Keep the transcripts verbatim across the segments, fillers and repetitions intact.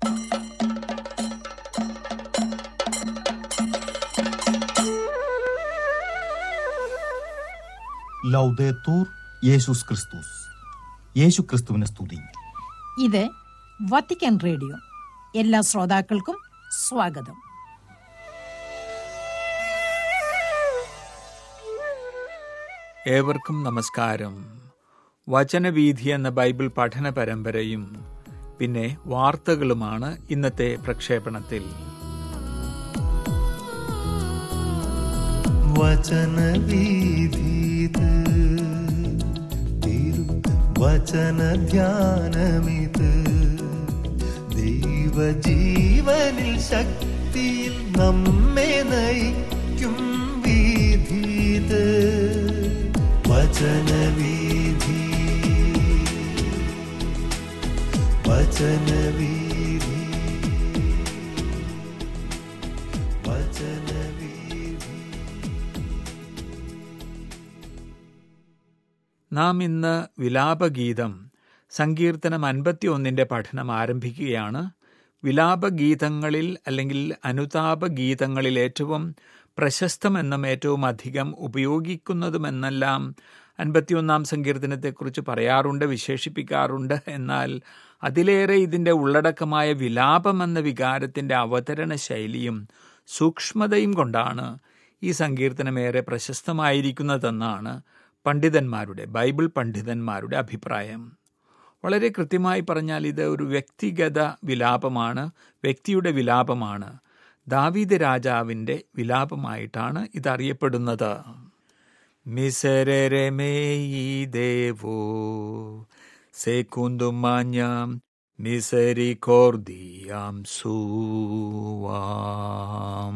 ലൗദേത്തൂർ യേശുസ് ക്രിസ്തുസ്. യേശു ക്രിസ്തുവിനെ സ്തുതി. ഇത് വത്തിക്കാൻ റേഡിയോ. എല്ലാ ശ്രോതാക്കൾക്കും സ്വാഗതം. ഏവർക്കും നമസ്കാരം. വചനവീഥി എന്ന ബൈബിൾ പഠന പരമ്പരയും പിന്നെ വാർത്തകളുമാണ് ഇന്നത്തെ പ്രക്ഷേപണത്തിൽ. വചനവീഥിത് വചനധ്യാനമിത് ദൈവജീവനിൽ ശക്തിയിൽ നമ്മെ നയിക്കും വീഥിത്. വചനവീഥി വചനവീഥി വചനവീഥി. നാം ഇന്ന് വിലാപഗീതം സങ്കീർത്തനം അൻപത്തി ഒന്നിൻ്റെ പഠനം ആരംഭിക്കുകയാണ്. വിലാപഗീതങ്ങളിൽ അല്ലെങ്കിൽ അനുതാപഗീതങ്ങളിൽ ഏറ്റവും പ്രശസ്തമെന്നും ഏറ്റവും അധികം ഉപയോഗിക്കുന്നതുമെന്നെല്ലാം അൻപത്തിയൊന്നാം സങ്കീർത്തനത്തെക്കുറിച്ച് പറയാറുണ്ട്, വിശേഷിപ്പിക്കാറുണ്ട്. എന്നാൽ അതിലേറെ ഇതിൻ്റെ ഉള്ളടക്കമായ വിലാപമെന്ന വികാരത്തിൻ്റെ അവതരണ ശൈലിയും സൂക്ഷ്മതയും കൊണ്ടാണ് ഈ സങ്കീർത്തനമേറെ പ്രശസ്തമായിരിക്കുന്നതെന്നാണ് പണ്ഡിതന്മാരുടെ ബൈബിൾ പണ്ഡിതന്മാരുടെ അഭിപ്രായം. വളരെ കൃത്യമായി പറഞ്ഞാൽ ഇത് ഒരു വ്യക്തിഗത വിലാപമാണ്, വ്യക്തിയുടെ വിലാപമാണ്. ദാവീദ് രാജാവിൻ്റെ വിലാപമായിട്ടാണ് ഇതറിയപ്പെടുന്നത്. മിസരരെ മേയി ദേവോ സെകുന്തുമാഞ്ഞാം മിസരികോർദിയാം സൂവാം.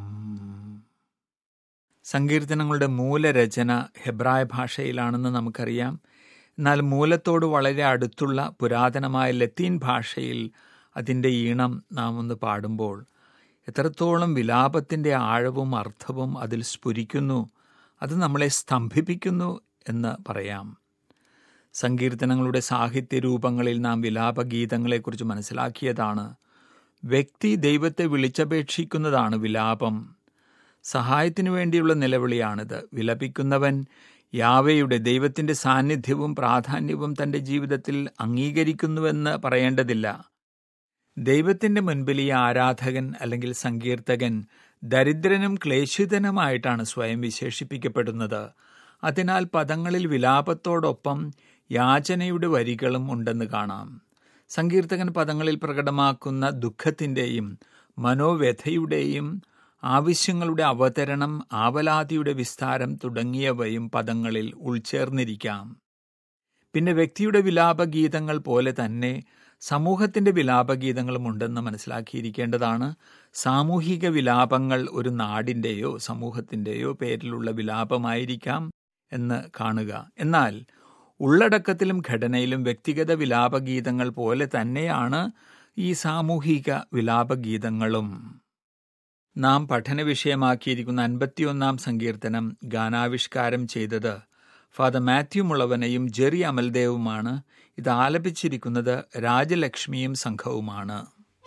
സങ്കീർത്തനങ്ങളുടെ മൂലരചന ഹെബ്രായ ഭാഷയിലാണെന്ന് നമുക്കറിയാം. എന്നാൽ മൂലത്തോട് വളരെ അടുത്തുള്ള പുരാതനമായ ലത്തീൻ ഭാഷയിൽ അതിൻ്റെ ഈണം നാം ഒന്ന് പാടുമ്പോൾ എത്രത്തോളം വിലാപത്തിൻ്റെ ആഴവും അർത്ഥവും അതിൽ സ്ഫുരിക്കുന്നു, അത് നമ്മളെ സ്തംഭിപ്പിക്കുന്നു എന്ന് പറയാം. സങ്കീർത്തനങ്ങളുടെ സാഹിത്യരൂപങ്ങളിൽ നാം വിലാപഗീതങ്ങളെക്കുറിച്ച് മനസ്സിലാക്കിയതാണ്. വ്യക്തി ദൈവത്തെ വിളിച്ചപേക്ഷിക്കുന്നതാണ് വിലാപം. സഹായത്തിനു വേണ്ടിയുള്ള നിലവിളിയാണിത്. വിലപിക്കുന്നവൻ യാവയുടെ ദൈവത്തിൻ്റെ സാന്നിധ്യവും പ്രാധാന്യവും തൻ്റെ ജീവിതത്തിൽ അംഗീകരിക്കുന്നുവെന്ന് പറയേണ്ടതില്ല. ദൈവത്തിൻ്റെ മുൻപിൽ ഈ ആരാധകൻ അല്ലെങ്കിൽ സങ്കീർത്തകൻ ദരിദ്രനും ക്ലേശിതനുമായിട്ടാണ് സ്വയം വിശേഷിപ്പിക്കപ്പെടുന്നത്. അതിനാൽ പദങ്ങളിൽ വിലാപത്തോടൊപ്പം യാചനയുടെ വരികളും ഉണ്ടെന്ന് കാണാം. സങ്കീർത്തകൻ പദങ്ങളിൽ പ്രകടമാക്കുന്ന ദുഃഖത്തിൻ്റെയും മനോവ്യഥയുടെയും ആവശ്യങ്ങളുടെ അവതരണം, ആവലാതിയുടെ വിസ്താരം തുടങ്ങിയവയും പദങ്ങളിൽ ഉൾച്ചേർന്നിരിക്കാം. പിന്നെ വ്യക്തിയുടെ വിലാപഗീതങ്ങൾ പോലെ തന്നെ സമൂഹത്തിൻ്റെ വിലാപഗീതങ്ങളും ഉണ്ടെന്ന് മനസ്സിലാക്കിയിരിക്കേണ്ടതാണ്. സാമൂഹിക വിലാപങ്ങൾ ഒരു നാടിൻ്റെയോ സമൂഹത്തിൻ്റെയോ പേരിലുള്ള വിലാപമായിരിക്കാം എന്ന് കാണുക. എന്നാൽ ഉള്ളടക്കത്തിലും ഘടനയിലും വ്യക്തിഗത വിലാപഗീതങ്ങൾ പോലെ തന്നെയാണ് ഈ സാമൂഹിക വിലാപഗീതങ്ങളും. നാം പഠന വിഷയമാക്കിയിരിക്കുന്ന അൻപത്തിയൊന്നാം സങ്കീർത്തനം ഗാനാവിഷ്കാരം ചെയ്തത് ഫാദർ മാത്യു മുളവനയും ജെറി അമൽദേവുമാണ്. ഇത് ആലപിച്ചിരിക്കുന്നത് രാജലക്ഷ്മിയും സംഘവുമാണ്.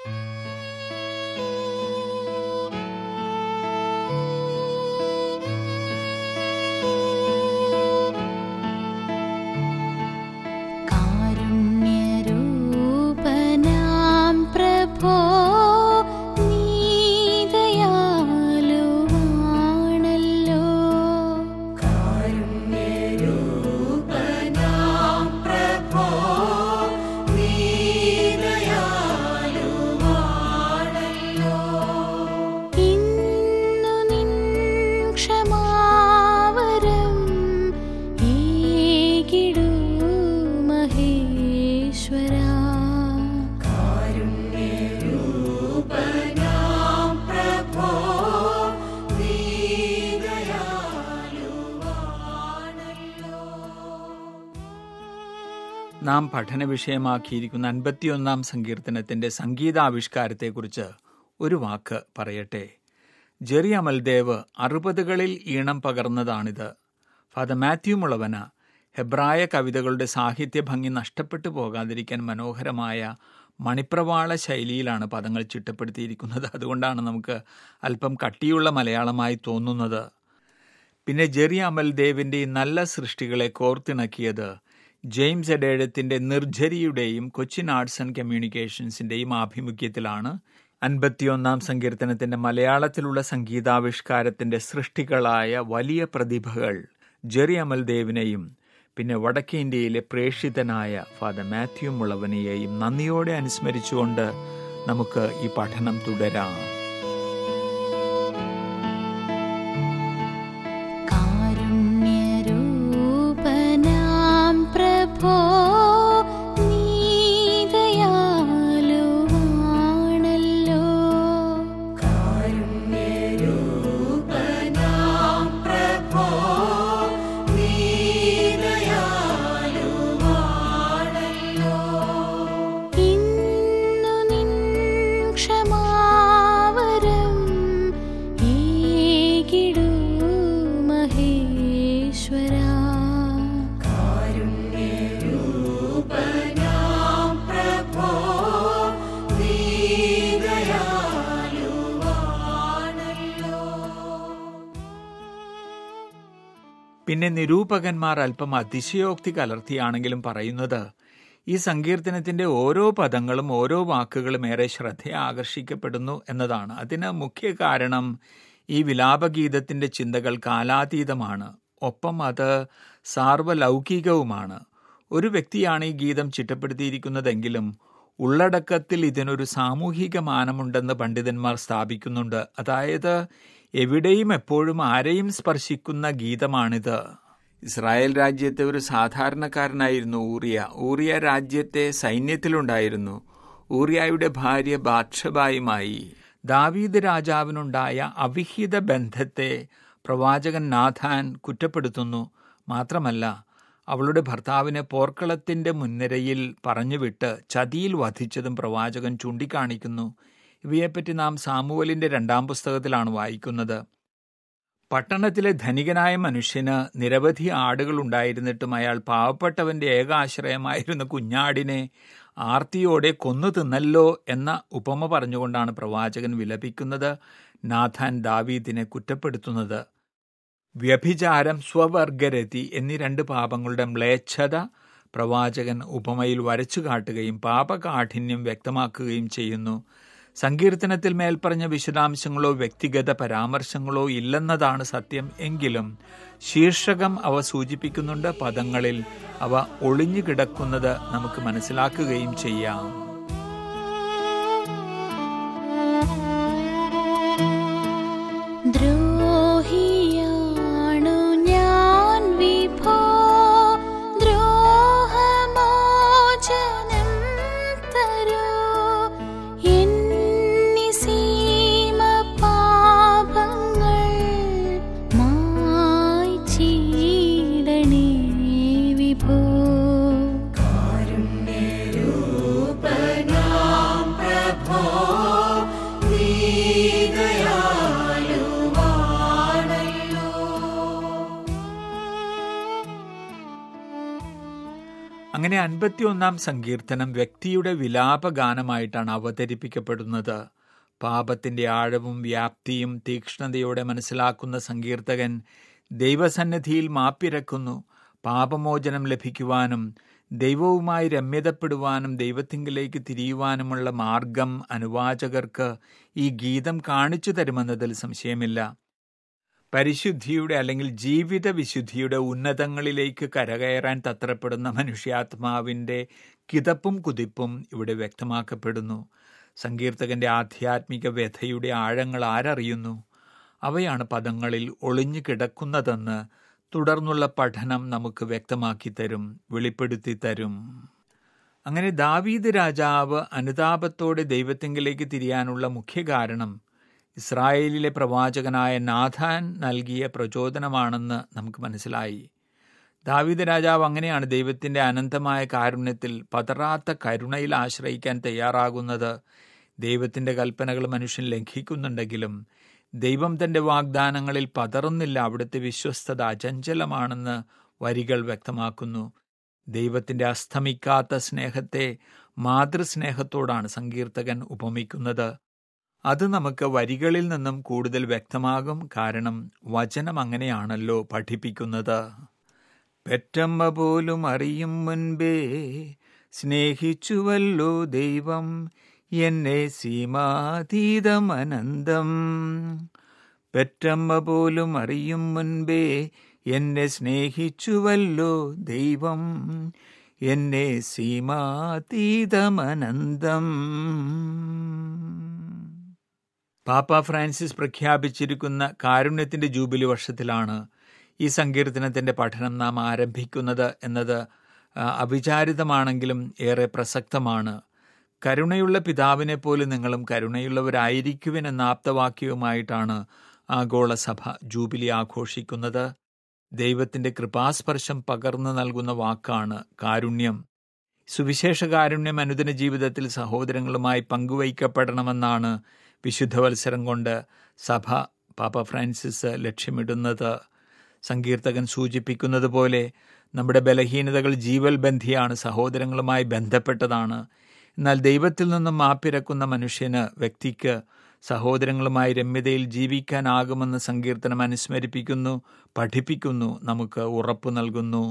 കാരുണ്യരൂപനാം പ്രഭോ നാം പഠന വിഷയമാക്കിയിരിക്കുന്ന അൻപത്തിയൊന്നാം സങ്കീർത്തനത്തിൻ്റെ സംഗീതാവിഷ്കാരത്തെക്കുറിച്ച് ഒരു വാക്ക് പറയട്ടെ. ജെറി അമൽദേവ് അറുപതുകളിൽ ഈണം പകർന്നതാണിത്. ഫാദർ മാത്യു മുളവന ഹെബ്രായ കവിതകളുടെ സാഹിത്യ ഭംഗി നഷ്ടപ്പെട്ടു പോകാതിരിക്കാൻ മനോഹരമായ മണിപ്രവാള ശൈലിയിലാണ് പദങ്ങൾ ചിട്ടപ്പെടുത്തിയിരിക്കുന്നത്. അതുകൊണ്ടാണ് നമുക്ക് അല്പം കട്ടിയുള്ള മലയാളമായി തോന്നുന്നത്. പിന്നെ ജെറി അമൽദേവിൻ്റെ ഈ നല്ല സൃഷ്ടികളെ കോർത്തിണക്കിയത് ജെയിംസ് എഡേഴത്തിൻ്റെ നിർജ്ജരിയുടെയും കൊച്ചിൻ ആർട്സ് ആൻഡ് കമ്മ്യൂണിക്കേഷൻസിൻ്റെയും ആഭിമുഖ്യത്തിലാണ്. അൻപത്തിയൊന്നാം സങ്കീർത്തനത്തിൻ്റെ മലയാളത്തിലുള്ള സംഗീതാവിഷ്കാരത്തിൻ്റെ സൃഷ്ടികളായ വലിയ പ്രതിഭകൾ ജെറി അമൽദേവിനെയും പിന്നെ വടക്കേ ഇന്ത്യയിലെ പ്രേക്ഷിതനായ ഫാദർ മാത്യു മുളവനെയെയും നന്ദിയോടെ അനുസ്മരിച്ചുകൊണ്ട് നമുക്ക് ഈ പഠനം തുടരാം. കാരുണ്യരൂപനാം പ്രഭോ പിന്നെ നിരൂപകന്മാർ അല്പം അതിശയോക്തി കലർത്തിയാണെങ്കിലും പറയുന്നത് ഈ സങ്കീർത്തനത്തിൻ്റെ ഓരോ പദങ്ങളും ഓരോ വാക്കുകളും ഏറെ ശ്രദ്ധയെ ആകർഷിക്കപ്പെടുന്നു എന്നതാണ്. അതിന് മുഖ്യ കാരണം ഈ വിലാപഗീതത്തിൻ്റെ ചിന്തകൾ കാലാതീതമാണ്, ഒപ്പം അത് സാർവലൗകികവുമാണ്. ഒരു വ്യക്തിയാണ് ഈ ഗീതം ചിട്ടപ്പെടുത്തിയിരിക്കുന്നതെങ്കിലും ഉള്ളടക്കത്തിൽ ഇതിനൊരു സാമൂഹിക മാനമുണ്ടെന്ന് പണ്ഡിതന്മാർ സ്ഥാപിക്കുന്നുണ്ട്. അതായത് എവിടെയും എപ്പോഴും ആരെയും സ്പർശിക്കുന്ന ഗീതമാണിത്. ഇസ്രായേൽ രാജ്യത്തെ ഒരു സാധാരണക്കാരനായിരുന്നു ഊറിയ. ഊറിയ രാജ്യത്തെ സൈന്യത്തിലുണ്ടായിരുന്നു. ഊറിയായുടെ ഭാര്യ ബാത്ഷബായുമായി ദാവീദ് രാജാവിനുണ്ടായ അവിഹിത ബന്ധത്തെ പ്രവാചകൻ നാഥാൻ കുറ്റപ്പെടുത്തുന്നു. മാത്രമല്ല, അവളുടെ ഭർത്താവിനെ പോർക്കളത്തിൻ്റെ മുൻനിരയിൽ പറഞ്ഞുവിട്ട് ചതിയിൽ വധിച്ചതും പ്രവാചകൻ ചൂണ്ടിക്കാണിക്കുന്നു. ഇവയെപ്പറ്റി നാം സാമുവലിൻ്റെ രണ്ടാം പുസ്തകത്തിലാണ് വായിക്കുന്നത്. പട്ടണത്തിലെ ധനികനായ മനുഷ്യന് നിരവധി ആടുകൾ ഉണ്ടായിരുന്നിട്ടും അയാൾ പാവപ്പെട്ടവൻ്റെ ഏക ആശ്രയമായിരുന്ന കുഞ്ഞാടിനെ ആർത്തിയോടെ കൊന്നു തിന്നല്ലോ എന്ന ഉപമ പറഞ്ഞുകൊണ്ടാണ് പ്രവാചകൻ വിലപിക്കുന്നത്. നാഥാൻ ദാവീദിനെ കുറ്റപ്പെടുത്തുന്നത്. വ്യഭിചാരം, സ്വവർഗരതി എന്നീ രണ്ട് പാപങ്ങളുടെ മ്ലേച്ഛത പ്രവാചകൻ ഉപമയിൽ വരച്ചു കാട്ടുകയും പാപകാഠിന്യം വ്യക്തമാക്കുകയും ചെയ്യുന്നു. സങ്കീർത്തനത്തിൽ മേൽപ്പറഞ്ഞ വിശദാംശങ്ങളോ വ്യക്തിഗത പരാമർശങ്ങളോ ഇല്ലെന്നതാണ് സത്യം. എങ്കിലും ശീർഷകം അവ സൂചിപ്പിക്കുന്നുണ്ട്. പദങ്ങളിൽ അവ ഒളിഞ്ഞു കിടക്കുന്നത് നമുക്ക് മനസ്സിലാക്കുകയും ചെയ്യാം. ദ്രോഹിയാണു ഞാൻ വിഭോ, ദ്രോഹമോചനം തരൂ, എന്നിസീമ പാപങ്ങൾ മായ്ച്ചിടണേ വിഭോ. കാരുണ്യരൂപനാം പ്രഭോ അങ്ങനെ അൻപത്തിയൊന്നാം സങ്കീർത്തനം വ്യക്തിയുടെ വിലാപഗാനമായിട്ടാണ് അവതരിപ്പിക്കപ്പെടുന്നത്. പാപത്തിൻ്റെ ആഴവും വ്യാപ്തിയും തീക്ഷ്ണതയോടെ മനസ്സിലാക്കുന്ന സങ്കീർത്തകൻ ദൈവസന്നിധിയിൽ മാപ്പിരക്കുന്നു. പാപമോചനം ലഭിക്കുവാനും ദൈവവുമായി രമ്യതപ്പെടുവാനും ദൈവത്തിങ്കിലേക്ക് തിരിയുവാനുമുള്ള മാർഗം അനുവാചകർക്ക് ഈ ഗീതം കാണിച്ചു തരുമെന്നതിൽ സംശയമില്ല. പരിശുദ്ധിയുടെ അല്ലെങ്കിൽ ജീവിത വിശുദ്ധിയുടെ ഉന്നതങ്ങളിലേക്ക് കരകയറാൻ തത്രപ്പെടുന്ന മനുഷ്യാത്മാവിൻ്റെ കിതപ്പും കുതിപ്പും ഇവിടെ വ്യക്തമാക്കപ്പെടുന്നു. സങ്കീർത്തകൻ്റെ ആധ്യാത്മിക വ്യഥയുടെ ആഴങ്ങൾ ആരറിയുന്നു? അവയാണ് പദങ്ങളിൽ ഒളിഞ്ഞു കിടക്കുന്നതെന്ന് തുടർന്നുള്ള പഠനം നമുക്ക് വ്യക്തമാക്കി തരും, വെളിപ്പെടുത്തി തരും. അങ്ങനെ ദാവീദ് രാജാവ് അനുതാപത്തോടെ ദൈവത്തിങ്കിലേക്ക് തിരിയാനുള്ള മുഖ്യ കാരണം ഇസ്രായേലിലെ പ്രവാചകനായ നാഥാൻ നൽകിയ പ്രചോദനമാണെന്ന് നമുക്ക് മനസ്സിലായി. ദാവീദ് രാജാവ് അങ്ങനെയാണ് ദൈവത്തിൻ്റെ അനന്തമായ കാരുണ്യത്തിൽ പതറാത്ത കരുണയിൽ ആശ്രയിക്കാൻ തയ്യാറാകുന്നത്. ദൈവത്തിൻ്റെ കൽപ്പനകൾ മനുഷ്യൻ ലംഘിക്കുന്നുണ്ടെങ്കിലും ദൈവം തൻ്റെ വാഗ്ദാനങ്ങളിൽ പതറുന്നില്ല. അവിടുത്തെ വിശ്വസ്തത അചഞ്ചലമാണെന്ന് വരികൾ വ്യക്തമാക്കുന്നു. ദൈവത്തിൻ്റെ അസ്തമിക്കാത്ത സ്നേഹത്തെ മാതൃസ്നേഹത്തോടാണ് സങ്കീർത്തകൻ ഉപമിക്കുന്നത്. അത് നമുക്ക് വരികളിൽ നിന്നും കൂടുതൽ വ്യക്തമാകും. കാരണം വചനം അങ്ങനെയാണല്ലോ പഠിപ്പിക്കുന്നത്. പെറ്റമ്മ പോലും അറിയും മുൻപേ സ്നേഹിച്ചുവല്ലോ ദൈവം എന്നെ സീമാതീതം അനന്തം. പെറ്റമ്മ പോലും അറിയും മുൻപേ എന്നെ സ്നേഹിച്ചുവല്ലോ ദൈവം എന്നെ സീമാതീതമനന്തം. പാപ്പ ഫ്രാൻസിസ് പ്രഖ്യാപിച്ചിരിക്കുന്ന കാരുണ്യത്തിന്റെ ജൂബിലി വർഷത്തിലാണ് ഈ സങ്കീർത്തനത്തിന്റെ പഠനം നാം ആരംഭിക്കുന്നത് എന്നത് അവിചാരിതമാണെങ്കിലും ഏറെ പ്രസക്തമാണ്. കരുണയുള്ള പിതാവിനെ പോലെ നിങ്ങളും കരുണയുള്ളവരായിരിക്കുവിൻ എന്ന ആപ്തവാക്യവുമായിട്ടാണ് ആഗോള സഭ ജൂബിലി ആഘോഷിക്കുന്നത്. ദൈവത്തിന്റെ കൃപാസ്പർശം പകർന്നു നൽകുന്ന വാക്കാണ് കാരുണ്യം. സുവിശേഷ കാരുണ്യം അനുദിന ജീവിതത്തിൽ സഹോദരങ്ങളുമായി പങ്കുവയ്ക്കപ്പെടണമെന്നാണ് വിശുദ്ധവത്സരം കൊണ്ട് സഭ പാപ്പ ഫ്രാൻസിസ് ലക്ഷ്യമിടുന്നത്. സങ്കീർത്തകൻ സൂചിപ്പിക്കുന്നത് പോലെ നമ്മുടെ ബലഹീനതകൾ ജീവൽബന്ധിയാണ്, സഹോദരങ്ങളുമായി ബന്ധപ്പെട്ടതാണ്. എന്നാൽ ദൈവത്തിൽ നിന്നും മാപ്പിരക്കുന്ന മനുഷ്യന്, വ്യക്തിക്ക് സഹോദരങ്ങളുമായി രമ്യതയിൽ ജീവിക്കാനാകുമെന്ന് സങ്കീർത്തനം അനുസ്മരിപ്പിക്കുന്നു, പഠിപ്പിക്കുന്നു, നമുക്ക് ഉറപ്പു നൽകുന്നു.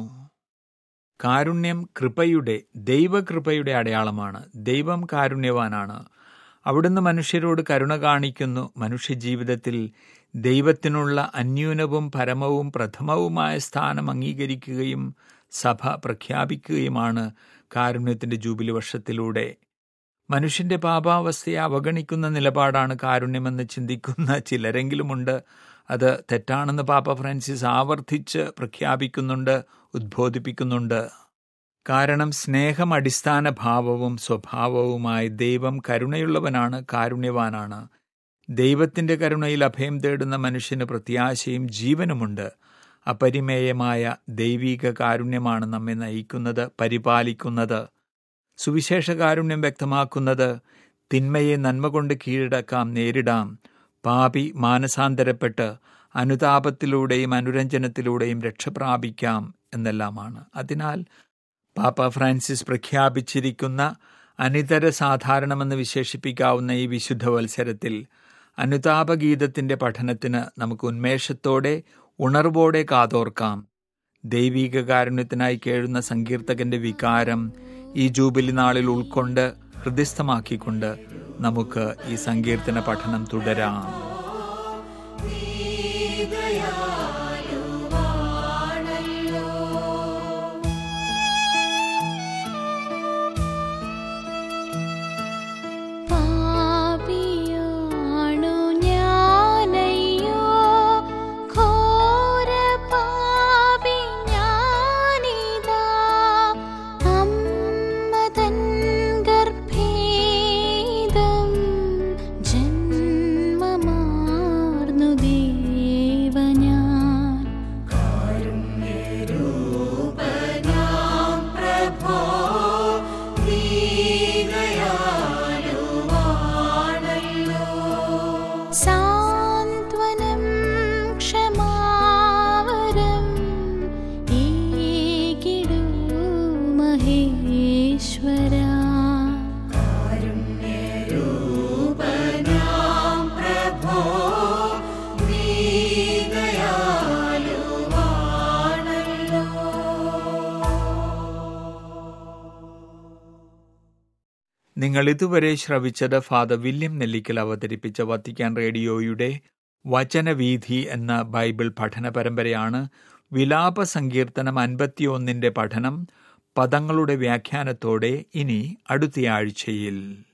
കാരുണ്യം കൃപയുടെ, ദൈവകൃപയുടെ അടയാളമാണ്. ദൈവം കാരുണ്യവാനാണ്. അവിടുന്ന് മനുഷ്യരോട് കരുണ കാണിക്കുന്നു. മനുഷ്യജീവിതത്തിൽ ദൈവത്തിനുള്ള അന്യൂനവും പരമവും പ്രഥമവുമായ സ്ഥാനം അംഗീകരിക്കുകയും സഭ പ്രഖ്യാപിക്കുകയുമാണ് കാരുണ്യത്തിൻ്റെ ജൂബിലി വർഷത്തിലൂടെ. മനുഷ്യന്റെ പാപാവസ്ഥയെ അവഗണിക്കുന്ന നിലപാടാണ് കാരുണ്യമെന്ന് ചിന്തിക്കുന്ന ചിലരെങ്കിലുമുണ്ട്. അത് തെറ്റാണെന്ന് പാപ്പ ഫ്രാൻസിസ് ആവർത്തിച്ച് പ്രഖ്യാപിക്കുന്നുണ്ട്, ഉദ്ബോധിപ്പിക്കുന്നുണ്ട്. കാരണം സ്നേഹം അടിസ്ഥാന ഭാവവും സ്വഭാവവുമായി ദൈവം കരുണയുള്ളവനാണ്, കാരുണ്യവാനാണ്. ദൈവത്തിൻ്റെ കരുണയിൽ അഭയം തേടുന്ന മനുഷ്യന് പ്രത്യാശയും ജീവനുമുണ്ട്. അപരിമേയമായ ദൈവിക കാരുണ്യമാണ് നമ്മെ നയിക്കുന്നത്, പരിപാലിക്കുന്നത്. സുവിശേഷ കാരുണ്യം വ്യക്തമാക്കുന്നത് തിന്മയെ നന്മ കൊണ്ട് കീഴടക്കാം, നേരിടാം. പാപി മാനസാന്തരപ്പെട്ട് അനുതാപത്തിലൂടെയും അനുരഞ്ജനത്തിലൂടെയും രക്ഷപ്രാപിക്കാം എന്നെല്ലാമാണ്. അതിനാൽ പാപ്പ ഫ്രാൻസിസ് പ്രഖ്യാപിച്ചിരിക്കുന്ന അനിതര സാധാരണമെന്ന് വിശേഷിപ്പിക്കാവുന്ന ഈ വിശുദ്ധ വത്സരത്തിൽ അനുതാപഗീതത്തിൻ്റെ പഠനത്തിന് നമുക്ക് ഉന്മേഷത്തോടെ ഉണർവോടെ കാതോർക്കാം. ദൈവിക കാരുണ്യത്തിനായി കേഴുന്ന സങ്കീർത്തകന്റെ വികാരം ഈ ജൂബിലി നാളിൽ ഉൾക്കൊണ്ട് ഹൃദയസ്ഥമാക്കിക്കൊണ്ട് നമുക്ക് ഈ സങ്കീർത്തന പഠനം തുടരാം. നിങ്ങൾ ഇതുവരെ ശ്രവിച്ചത് ഫാദർ വില്യം നെല്ലിക്കൽ അവതരിപ്പിച്ച വത്തിക്കാൻ റേഡിയോയുടെ വചനവീഥി എന്ന ബൈബിൾ പഠന പരമ്പരയാണ്. വിലാപ സങ്കീർത്തനം അൻപത്തിയൊന്നിൻ്റെ പഠനം പദങ്ങളുടെ വ്യാഖ്യാനത്തോടെ ഇനി അടുത്തയാഴ്ചയിൽ.